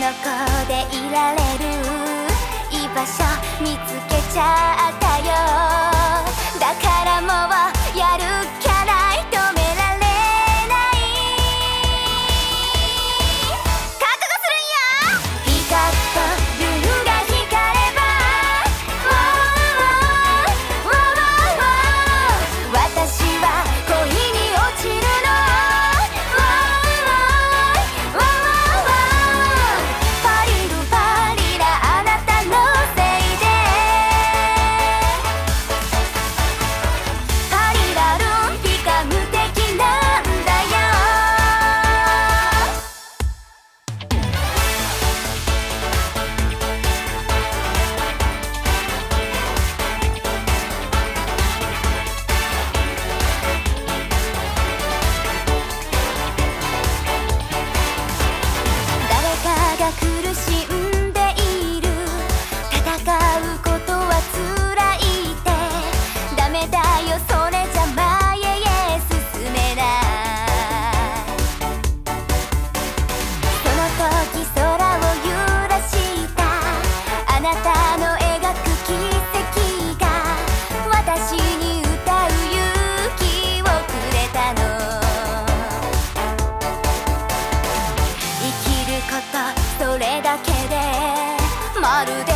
こでいられる居場所見つけちゃったよ。だからもうやるっきゃない、止められない覚悟するんや。光と運が光れば私は恋に落ちるの。パリルパリラあなたのせいでパリラルンピカ無敵なんだよ。誰かが苦しんでいる、戦うことは辛いってダメだよ、それじゃ前へ進めない。その時空を揺らしたあなたの描く奇跡が私に歌う勇気をくれたの。生きることそれだけでまるで